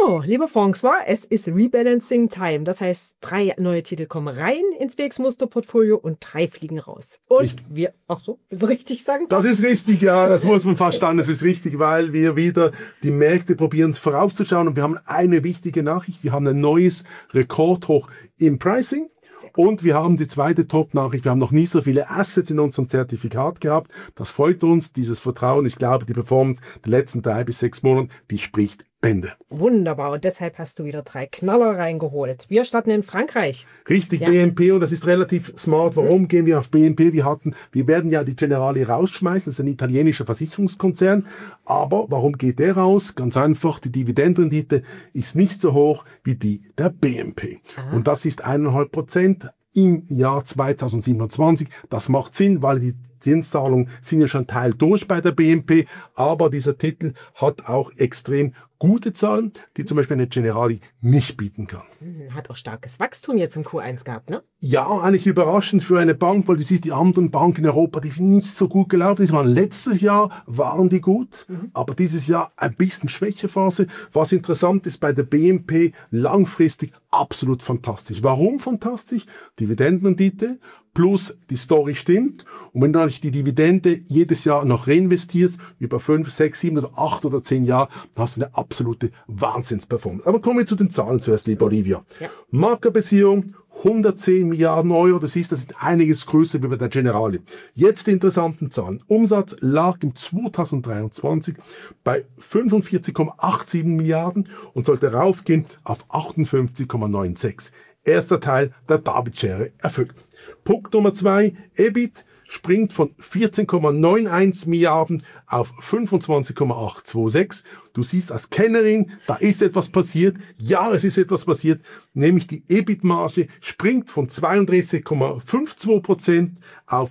So, liebe François, es ist Rebalancing Time. Das heißt, 3 neue Titel kommen rein ins BX-Muster-Portfolio und 3 fliegen raus. Und wir, ach so, willst du richtig sagen? Das ist richtig, ja, das muss man fast sagen, das ist richtig, weil wir wieder die Märkte probieren vorauszuschauen und wir haben eine wichtige Nachricht, wir haben ein neues Rekordhoch im Pricing. Und wir haben die zweite Top-Nachricht, wir haben noch nie so viele Assets in unserem Zertifikat gehabt. Das freut uns, dieses Vertrauen. Ich glaube, die Performance der letzten 3 bis 6 Monate, die spricht Bände. Wunderbar, und deshalb hast du wieder 3 Knaller reingeholt. Wir starten in Frankreich. Richtig, ja. BNP, und das ist relativ smart. Warum gehen wir auf BNP? Wir werden ja die Generali rausschmeißen, das ist ein italienischer Versicherungskonzern. Aber warum geht der raus? Ganz einfach, die Dividendenrendite ist nicht so hoch wie die der BNP. Aha. Und das ist 1,5% im Jahr 2027. Das macht Sinn, weil die Zinszahlungen sind ja schon Teil durch bei der BNP, aber dieser Titel hat auch extrem gute Zahlen, die zum Beispiel eine Generali nicht bieten kann. Hat auch starkes Wachstum jetzt im Q1 gehabt, ne? Ja, eigentlich überraschend für eine Bank, weil du siehst, die anderen Banken in Europa, die sind nicht so gut gelaufen. Letztes Jahr waren die gut, aber dieses Jahr ein bisschen Schwächephase. Was interessant ist bei der BNP, langfristig absolut fantastisch. Warum fantastisch? Dividendenrendite plus die Story stimmt. Und wenn du natürlich die Dividende jedes Jahr noch reinvestierst, über 5, 6, 7 oder 8 oder 10 Jahre, dann hast du eine absolute Wahnsinnsperformance. Aber kommen wir zu den Zahlen zuerst, liebe Olivia. Ja. Marktbeziehung 110 Milliarden Euro, das ist einiges größer wie bei der Generali. Jetzt die interessanten Zahlen. Umsatz lag im 2023 bei 45,87 Milliarden und sollte raufgehen auf 58,96. Erster Teil der David-Schere erfüllt. Punkt Nummer 2, EBIT springt von 14,91 Milliarden auf 25,826. Du siehst als Kennerin, da ist etwas passiert. Ja, es ist etwas passiert, nämlich die EBIT-Marge springt von 32,52% auf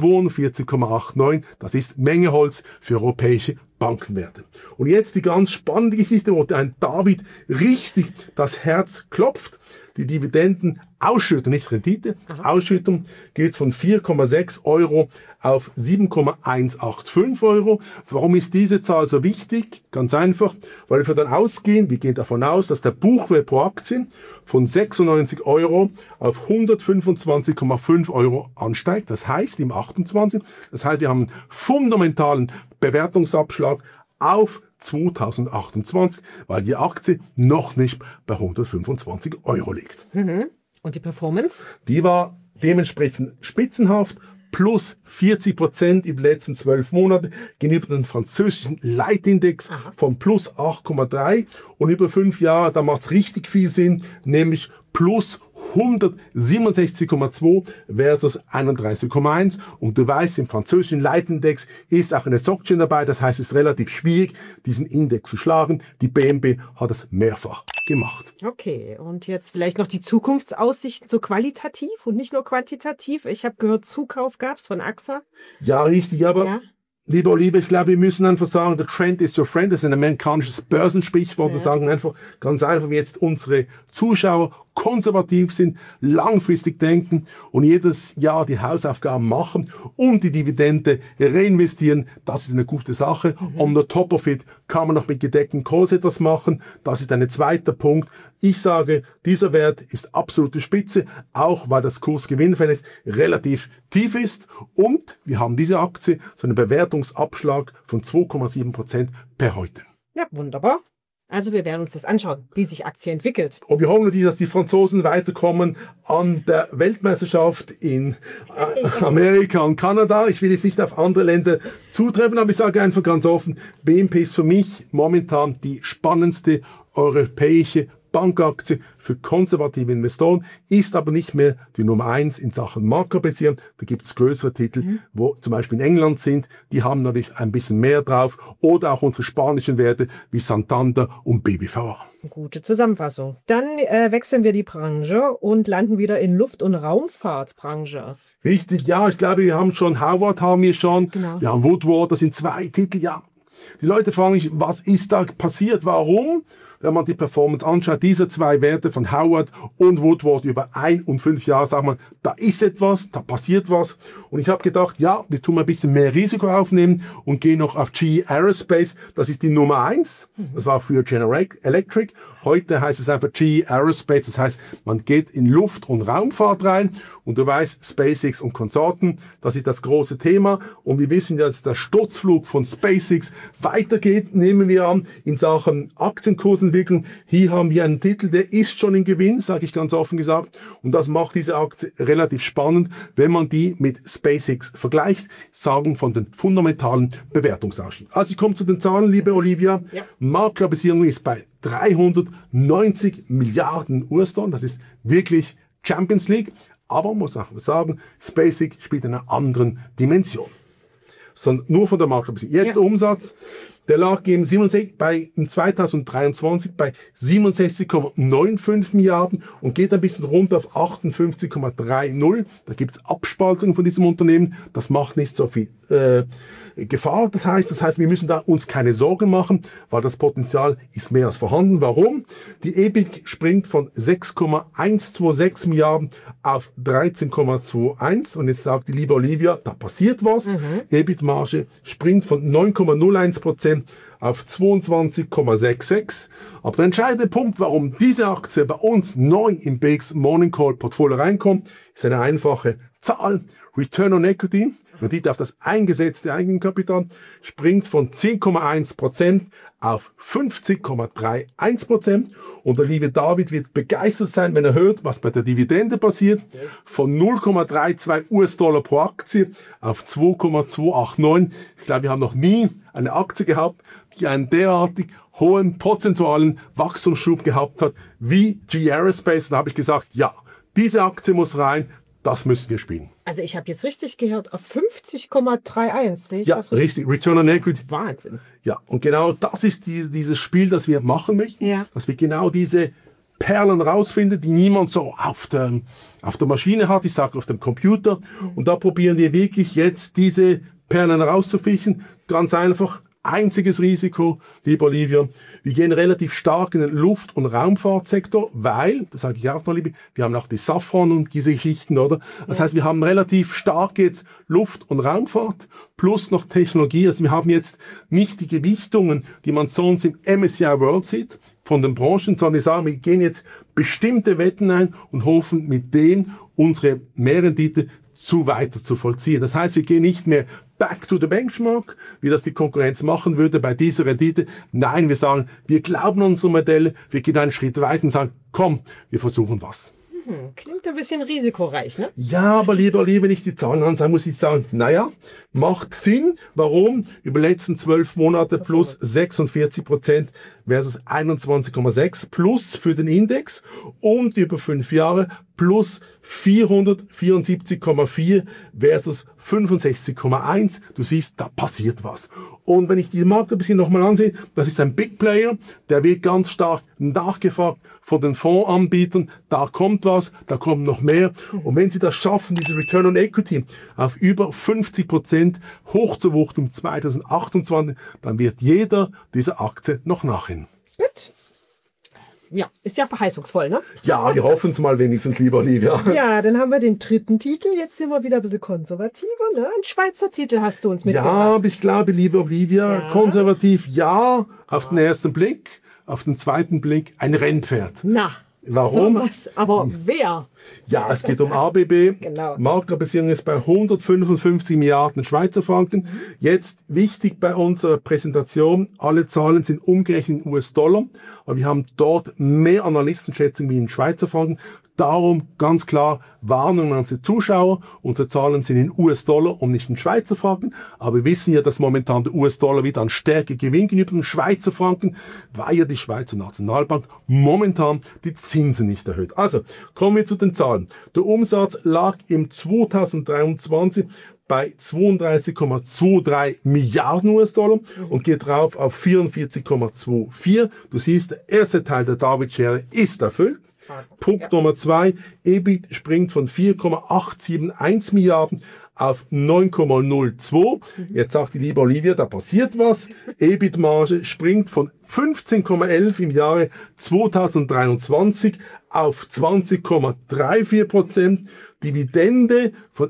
42,89. Das ist Menge Holz für europäische Bankenwerte. Und jetzt die ganz spannende Geschichte, wo ein David richtig das Herz klopft. Die Dividendenausschüttung, nicht Rendite, Ausschüttung geht von 4,6 Euro auf 7,185 Euro. Warum ist diese Zahl so wichtig? Ganz einfach, weil wir dann ausgehen, wir gehen davon aus, dass der Buchwert pro Aktie von 96 Euro auf 125,5 Euro ansteigt. Das heißt, im 28, das heißt, wir haben einen fundamentalen Bewertungsabschlag auf 2028, weil die Aktie noch nicht bei 125 Euro liegt. Und die Performance? Die war dementsprechend spitzenhaft, plus 40% in den letzten 12 Monaten gegenüber dem französischen Leitindex von plus 8,3 und über 5 Jahre, da macht es richtig viel Sinn, nämlich plus 167,2 versus 31,1. Und du weißt, im französischen Leitindex ist auch eine SocGen dabei. Das heißt, es ist relativ schwierig, diesen Index zu schlagen. Die BNP hat es mehrfach gemacht. Okay, und jetzt vielleicht noch die Zukunftsaussichten so qualitativ und nicht nur quantitativ. Ich habe gehört, Zukauf gab es von AXA. Ja, richtig, aber... Ja. Liebe Olive, ich glaube, wir müssen einfach sagen, the trend is your friend. Das ist ein amerikanisches Börsensprichwort. Wir sagen einfach ganz einfach, wie jetzt unsere Zuschauer konservativ sind, langfristig denken und jedes Jahr die Hausaufgaben machen und die Dividende reinvestieren. Das ist eine gute Sache. On the top of it kann man noch mit gedeckten Calls etwas machen. Das ist ein zweiter Punkt. Ich sage, dieser Wert ist absolute Spitze, auch weil das Kursgewinnverhältnis relativ tief ist und wir haben diese Aktie so einen Bewertungsabschlag von 2,7% per heute. Ja, wunderbar. Also wir werden uns das anschauen, wie sich Aktie entwickelt. Und wir hoffen natürlich, dass die Franzosen weiterkommen an der Weltmeisterschaft in Amerika und Kanada. Ich will jetzt nicht auf andere Länder zutreffen, aber ich sage einfach ganz offen, BNP ist für mich momentan die spannendste europäische Bankaktie für konservative Investoren, ist aber nicht mehr die Nummer 1 in Sachen Marktbeziehung. Da gibt es größere Titel, wo zum Beispiel in England sind, die haben natürlich ein bisschen mehr drauf. Oder auch unsere spanischen Werte wie Santander und BBVA. Gute Zusammenfassung. Dann wechseln wir die Branche und landen wieder in Luft- und Raumfahrtbranche. Richtig, ja, ich glaube, wir haben schon Howard, Genau. Wir haben Woodward, das sind 2 Titel, ja. Die Leute fragen sich, was ist da passiert, warum? wenn man die Performance anschaut, diese zwei Werte von Howard und Woodward über 1 und 5 Jahre, sagt man, da ist etwas, da passiert was. Und ich habe gedacht, ja, wir tun mal ein bisschen mehr Risiko aufnehmen und gehen noch auf GE Aerospace. Das ist die Nummer 1. Das war früher General Electric. Heute heißt es einfach GE Aerospace. Das heißt, man geht in Luft- und Raumfahrt rein. Und du weißt, SpaceX und Konsorten, das ist das große Thema. Und wir wissen ja, dass der Sturzflug von SpaceX weitergeht, nehmen wir an, in Sachen Aktienkursentwicklung. Hier haben wir einen Titel, der ist schon im Gewinn, sage ich ganz offen gesagt. Und das macht diese Aktie relativ spannend, wenn man die mit SpaceX vergleicht, sagen von den fundamentalen Bewertungsausschnitt. Also ich komme zu den Zahlen, liebe Olivia. Ja. Marktkapitalisierung ist bei 390 Milliarden US-Dollar. Das ist wirklich Champions League. Aber man muss auch sagen, SpaceX spielt in einer anderen Dimension. Sondern nur von der Marktkapitalisierung. Jetzt der Umsatz, der lag im 2023 bei 67,95 Milliarden und geht ein bisschen runter auf 58,30. Da gibt es Abspaltungen von diesem Unternehmen. Das macht nicht so viel Gefahr. Das heißt, wir müssen da uns keine Sorgen machen, weil das Potenzial ist mehr als vorhanden. Warum? Die EBIT springt von 6,126 Milliarden auf 13,21. Und jetzt sagt die liebe Olivia, da passiert was. EBIT-Marge springt von 9,01% auf 22,66. Aber der entscheidende Punkt, warum diese Aktie bei uns neu im BX Morning Call Portfolio reinkommt, ist eine einfache Zahl. Return on Equity, man sieht auf das eingesetzte Eigenkapital, springt von 10,1% auf 50,31%. Und der liebe David wird begeistert sein, wenn er hört, was bei der Dividende passiert. Von 0,32 US-Dollar pro Aktie auf 2,289. Ich glaube, wir haben noch nie eine Aktie gehabt, die einen derartig hohen prozentualen Wachstumsschub gehabt hat wie GE Aerospace. Und da habe ich gesagt, ja, diese Aktie muss rein, das müssen wir spielen. Also ich habe jetzt richtig gehört, auf 50,31 sehe ich das richtig? Ja, richtig. Return on Equity. Wahnsinn. Ja, und genau das ist dieses Spiel, das wir machen möchten. Ja. Dass wir genau diese Perlen rausfinden, die niemand so auf der Maschine hat, ich sage auf dem Computer. Und da probieren wir wirklich jetzt diese Perlen rauszufischen. Ganz einfach. Einziges Risiko, liebe Olivia, wir gehen relativ stark in den Luft- und Raumfahrtsektor, weil, das sage ich auch noch, liebe, wir haben auch die Safran und diese Geschichten, oder? Das heißt, wir haben relativ stark jetzt Luft- und Raumfahrt plus noch Technologie. Also wir haben jetzt nicht die Gewichtungen, die man sonst im MSCI World sieht, von den Branchen, sondern wir sagen, wir gehen jetzt bestimmte Wetten ein und hoffen mit dem unsere Mehrrendite weiter zu vollziehen. Das heißt, wir gehen nicht mehr back to the benchmark, wie das die Konkurrenz machen würde bei dieser Rendite. Nein, wir sagen, wir glauben an unsere Modelle, wir gehen einen Schritt weiter und sagen, komm, wir versuchen was. Klingt ein bisschen risikoreich, ne? Ja, aber lieber, wenn ich die Zahlen anschaue, muss ich sagen, naja, macht Sinn. Warum? Über die letzten 12 Monate plus 46% versus 21,6 plus für den Index und über 5 Jahre plus 474,4 versus 65,1. Du siehst, da passiert was. Und wenn ich die Markt ein bisschen nochmal ansehe, das ist ein Big Player, der wird ganz stark nachgefragt von den Fondsanbietern. Da kommt was, da kommt noch mehr. Und wenn sie das schaffen, diese Return on Equity auf über 50% hochzuwuchten im 2028, dann wird jeder dieser Aktie noch nachhin. Gut. Ja, ist ja verheißungsvoll, ne? Ja, wir hoffen es mal wenigstens, lieber Olivia. Ja, dann haben wir den dritten Titel. Jetzt sind wir wieder ein bisschen konservativer, ne? Ein Schweizer Titel hast du uns mitgebracht. Ja, aber ich glaube, liebe Olivia, konservativ ja, auf den ersten Blick, auf den zweiten Blick ein Rennpferd. Na, warum? Sowas. Aber wer? Ja, es geht um ABB. Genau. Marktkapitalisierung ist bei 155 Milliarden Schweizer Franken. Jetzt wichtig bei unserer Präsentation, alle Zahlen sind umgerechnet in US-Dollar, aber wir haben dort mehr Analystenschätzungen wie in Schweizer Franken. Darum ganz klar Warnung an unsere Zuschauer. Unsere Zahlen sind in US-Dollar und nicht in Schweizer Franken. Aber wir wissen ja, dass momentan der US-Dollar wieder an Stärke gewinnt gegenüber den Schweizer Franken, weil ja die Schweizer Nationalbank momentan die Zinsen nicht erhöht. Also kommen wir zu den Zahlen. Der Umsatz lag im 2023 bei 32,23 Milliarden US-Dollar und geht drauf auf 44,24. Du siehst, der erste Teil der David-Schere ist erfüllt. Punkt Nummer 2, EBIT springt von 4,871 Milliarden auf 9,02. Jetzt sagt die liebe Olivia, da passiert was. EBIT-Marge springt von 15,11 im Jahre 2023 auf 20,34%. Dividende von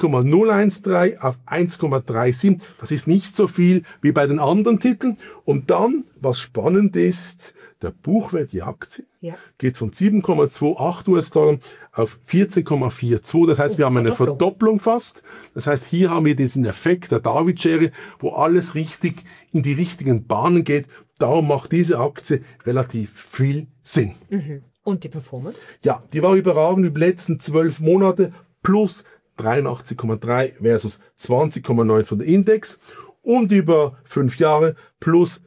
1,013 auf 1,37. Das ist nicht so viel wie bei den anderen Titeln. Und dann, was spannend ist, der Buchwert, die Aktie, geht von 7,28 US-Dollar auf 14,42. Das heißt, wir haben eine Verdopplung fast. Das heißt, hier haben wir diesen Effekt der Darwin-Schere, wo alles richtig in die richtigen Bahnen geht. Darum macht diese Aktie relativ viel Sinn. Mhm. Und die Performance? Ja, die war überragend über die letzten 12 Monate plus 83,3 versus 20,9 von der Index und über 5 Jahre plus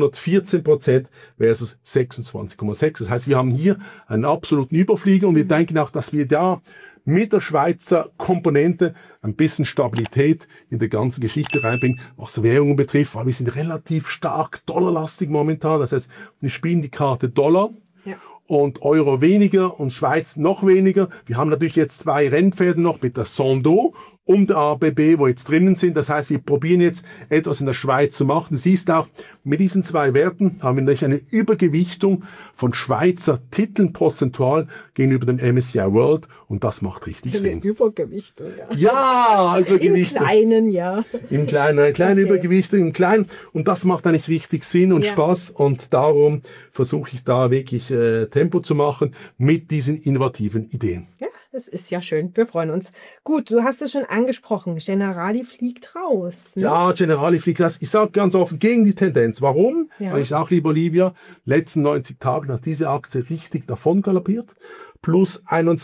214% versus 26,6. Das heißt, wir haben hier einen absoluten Überflieger und wir denken auch, dass wir da mit der Schweizer Komponente ein bisschen Stabilität in der ganzen Geschichte reinbringen, was Währungen betrifft, weil wir sind relativ stark dollarlastig momentan. Das heißt, wir spielen die Karte Dollar. Ja. Und Euro weniger und Schweiz noch weniger. Wir haben natürlich jetzt 2 Rennpferde noch mit der Sando und der ABB, wo jetzt drinnen sind. Das heißt, wir probieren jetzt etwas in der Schweiz zu machen. Du siehst auch, mit diesen 2 Werten haben wir natürlich eine Übergewichtung von Schweizer Titeln prozentual gegenüber dem MSCI World und das macht richtig Sinn. Übergewichtung, ja. Ja, Übergewichtung. Im Kleinen, ja. Im Kleinen, eine kleine Übergewichtung im Kleinen und das macht eigentlich richtig Sinn und Spaß und darum versuche ich da wirklich Tempo zu machen mit diesen innovativen Ideen. Ja. Das ist ja schön. Wir freuen uns. Gut, du hast es schon angesprochen. Generali fliegt raus. Ne? Ja, Generali fliegt raus. Ich sage ganz offen, gegen die Tendenz. Warum? Ja. Weil ich auch, liebe Olivia, letzten 90 Tagen hat diese Aktie richtig davon galoppiert. Plus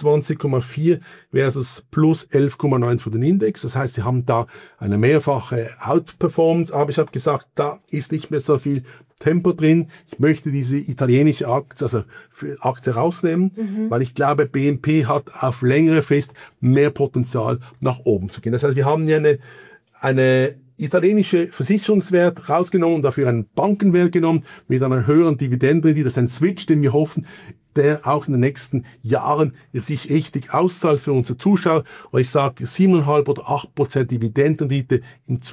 21,4 versus plus 11,9 für den Index. Das heißt, sie haben da eine mehrfache Outperformance. Aber ich habe gesagt, da ist nicht mehr so viel Tempo drin. Ich möchte diese italienische Aktie, also Aktie rausnehmen, weil ich glaube, BNP hat auf längere Frist mehr Potenzial nach oben zu gehen. Das heißt, wir haben ja eine italienische Versicherungswert rausgenommen und dafür einen Bankenwert genommen mit einer höheren Dividendenrendite. Das ist ein Switch, den wir hoffen, der auch in den nächsten Jahren sich richtig auszahlt für unsere Zuschauer. Und ich sage 7,5 oder 8% Dividendenrendite in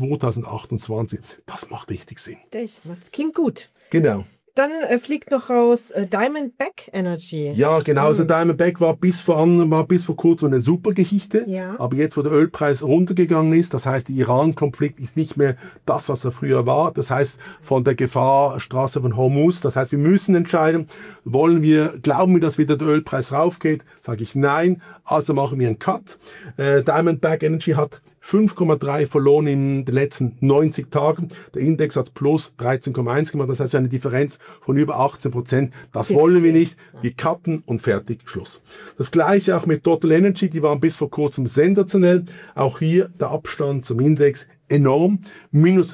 2028. Das macht richtig Sinn. Das klingt gut. Genau. Dann fliegt noch raus Diamondback Energy. Ja, genau. Also Diamondback war bis vor kurzem eine super Geschichte. Ja. Aber jetzt, wo der Ölpreis runtergegangen ist, das heißt, der Iran-Konflikt ist nicht mehr das, was er früher war. Das heißt, von der Gefahrstraße von Hormuz. Das heißt, wir müssen entscheiden, glauben wir, dass wieder der Ölpreis raufgeht? Sage ich nein. Also machen wir einen Cut. Diamondback Energy hat 5,3 verloren in den letzten 90 Tagen. Der Index hat plus 13,1 gemacht. Das heißt eine Differenz von über 18%. Das wollen wir nicht. Wir cutten und fertig, Schluss. Das gleiche auch mit Total Energy. Die waren bis vor kurzem sensationell. Auch hier der Abstand zum Index enorm. Minus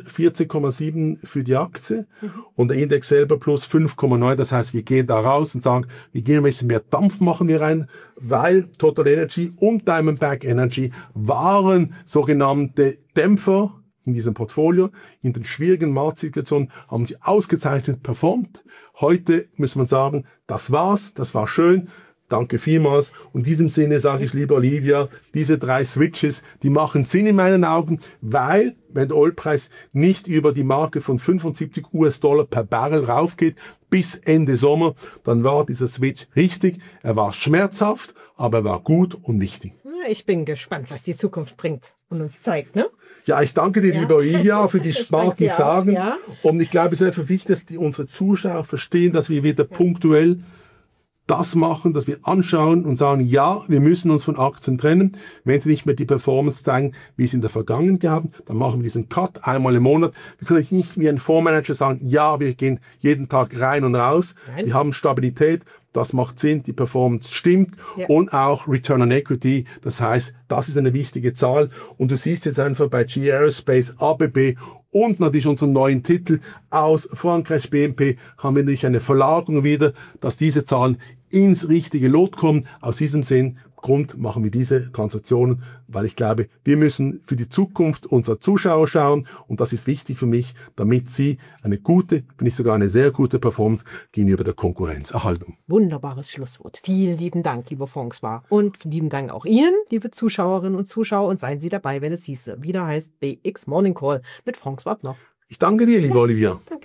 14,7 für die Aktie. Und der Index selber plus 5,9. Das heißt, wir gehen da raus und sagen, wir gehen ein bisschen mehr Dampf machen wir rein, weil Total Energy und Diamondback Energy waren sogenannte Dämpfer in diesem Portfolio. In den schwierigen Marktsituationen haben sie ausgezeichnet performt. Heute muss man sagen, das war's, das war schön. Danke vielmals. Und in diesem Sinne sage ich, liebe Olivia, diese 3 Switches, die machen Sinn in meinen Augen, weil, wenn der Ölpreis nicht über die Marke von 75 US-Dollar per Barrel raufgeht, bis Ende Sommer, dann war dieser Switch richtig. Er war schmerzhaft, aber er war gut und wichtig. Ich bin gespannt, was die Zukunft bringt und uns zeigt, ne? Ja, ich danke dir, liebe Olivia, für die smarten Fragen. Ja. Und ich glaube, es ist einfach wichtig, dass unsere Zuschauer verstehen, dass wir wieder punktuell das machen, dass wir anschauen und sagen, ja, wir müssen uns von Aktien trennen. Wenn sie nicht mehr die Performance zeigen, wie sie in der Vergangenheit haben, dann machen wir diesen Cut einmal im Monat. Wir können nicht wie ein Fondsmanager sagen, ja, wir gehen jeden Tag rein und raus. Nein. Wir haben Stabilität. Das macht Sinn, die Performance stimmt und auch Return on Equity. Das heißt, das ist eine wichtige Zahl. Und du siehst jetzt einfach bei GE Aerospace, ABB und natürlich unseren neuen Titel aus Frankreich BNP haben wir natürlich eine Verlagerung wieder, dass diese Zahlen ins richtige Lot kommen. Aus diesem Sinn Grund machen wir diese Transaktionen, weil ich glaube, wir müssen für die Zukunft unserer Zuschauer schauen und das ist wichtig für mich, damit sie eine gute, wenn nicht sogar eine sehr gute Performance gegenüber der Konkurrenz erhalten. Wunderbares Schlusswort. Vielen lieben Dank, lieber François. Und lieben Dank auch Ihnen, liebe Zuschauerinnen und Zuschauer. Und seien Sie dabei, wenn es wieder heißt BX Morning Call mit François Bloch. Ich danke dir, liebe Olivia. Danke.